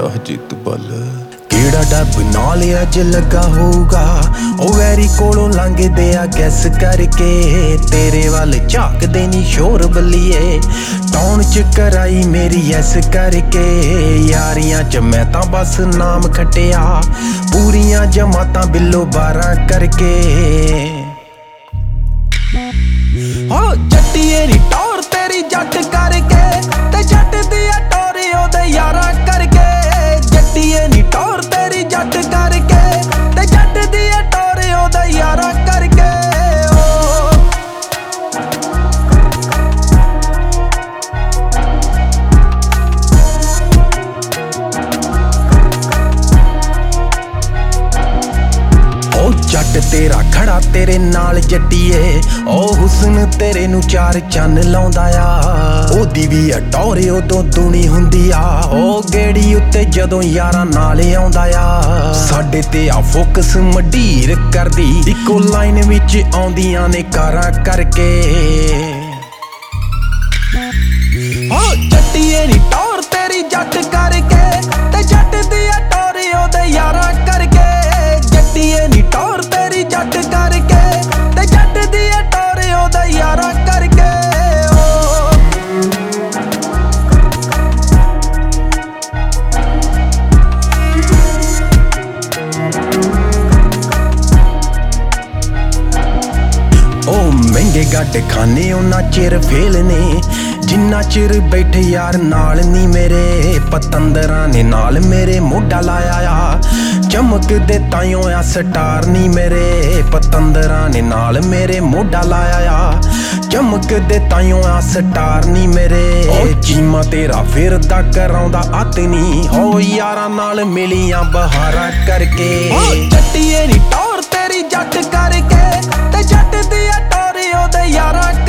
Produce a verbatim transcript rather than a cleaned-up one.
ਸ਼ਾਹਜੀਤ ਬਲ ਕਿਹੜਾ ਡੱਬ ਨਾਲ ਅੱਜ ਲੱਗਾ ਹੋਊਗਾ ਉਹ ਵੈਰੀ ਕੋਲੋਂ ਲੰਘਦੇ ਆ ਗੈਸ ਕਰਕੇ ਤੇਰੇ ਵੱਲ ਝਾਕਦੇ ਨੀ ਸ਼ੋਰ ਬੱਲੀਏ ਟੌਣ ਚ ਕਰਾਈ ਮੇਰੀ ਐਸ ਕਰਕੇ ਯਾਰੀਆਂ ਚ ਮੈਂ ਤਾਂ ਬਸ ਨਾਮ ਖੱਟਿਆ ਪੂਰੀਆਂ ਜਮਾਤਾਂ ਬਿੱਲੋ ਬਾਰਾਂ ਕਰਕੇ ਹੋ ਜੱਟੀਏ ਨੀ ਟੌਰ ਤੇਰੀ ਜੱਟ ਕਰਕੇ ਤੇ ਜੱਟ ਦੀ ਆ ਟੋਰੀ ਉਹਦੇ ਯਾਰਾਂ ਕਰਕੇ ਜੱਟੀਏ ਨੀ ਟੌਰ ਤੇਰੀ ਜੱਟ ਕਰਕੇ ਤੇ ਜੱਟ ਦੀ ਆ ਟੋਰੀ ਉਹਦੇ ਯਾਰਾਂ ਕਰਕੇ ਜੱਟ ਤੇਰਾ ਖੜਾ ਤੇਰੇ ਨਾਲ ਜੱਟੀਏ ਉਹ ਹੁਸਨ ਤੇਰੇ ਨੂੰ ਚਾਰ ਚੰਨ ਲਾਉਂਦਾ ਆ ਉਹਦੀ ਵੀ ਆ ਟੌਰੇ ਉਦੋਂ ਦੂਣੀ ਹੁੰਦੀ ਆ ਉਹ ਗੇੜੀ ਉੱਤੇ ਜਦੋਂ ਯਾਰਾਂ ਨਾਲ ਆਉਂਦਾ ਆ ਸਾਡੇ ਤੇ ਆ ਫੋਕਸ ਮੰਡੀਰ ਕਰਦੀ ਇੱਕੋ ਲਾਈਨ ਵਿੱਚ ਆਉਂਦੀਆਂ ਨੇ ਕਾਰਾਂ ਕਰਕੇ ਹੋ ਜੱਟੀਏ ਨੀ ਟੌਰ ਤੇਰੀ ਜੱਟ ਕਰਕੇ ਤੇ ਜੱਟ ਦੀ ਆ ਟੌਰੀ ਉਹਦੇ ਯਾਰਾਂ ਕਰਕੇ ਜੱਟੀਏ ਨੀ ਟੌਰ ਤੇਰੀ ਜੱਟ ਕਰਕੇ ਤੇ ਜੱਟ ਦੀ ਆ ਟੌਰੀ ਉਹਦੇ ਯਾਰਾਂ ਕਰਕੇ ਉਹ ਮਹਿੰਗੇ ਗੱਡ ਖਾਨੇ ਉਹਨਾਂ ਚਿਰ ਫੇਲ ਨੇ ਜਿੰਨਾ ਚਿਰ ਬੈਠੇ ਯਾਰ ਨਾਲ ਨੀ ਮੇਰੇ ਪਤੰਦਰਾਂ ਨੇ ਨਾਲ ਮੇਰੇ ਮੋਢਾ ਲਾਇਆ ਆ ਚਮਕਦੇ ਤਾਈਓ ਆ ਸਟਾਰ ਨੀ ਮੇਰੇ ਪਤੰਦਰਾਂ ਨੇ ਨਾਲ ਮੇਰੇ ਮੋਢਾ ਲਾਇਆ ਆ ਚਮਕਦੇ ਤਾਈਓ ਆ ਸਟਾਰ ਨੀ ਮੇਰੇ ਉਹ ਚੀਮਾ ਤੇਰਾ ਫਿਰਦਾ ਕਰਾਉਂਦਾ ਅੱਤ ਨੀ ਹੋ ਯਾਰਾਂ ਨਾਲ ਮਿਲੀਆਂ ਬਹਾਰਾਂ ਕਰਕੇ ਜੱਟੀਏ ਨੀ ਟੌਰ ਤੇਰੀ ਜੱਟ ਕਰਕੇ ਤੇ ਜੱਟ ਦੀ ਆ ਟੋਰੀ ਉਹਦੇ ਯਾਰਾਂ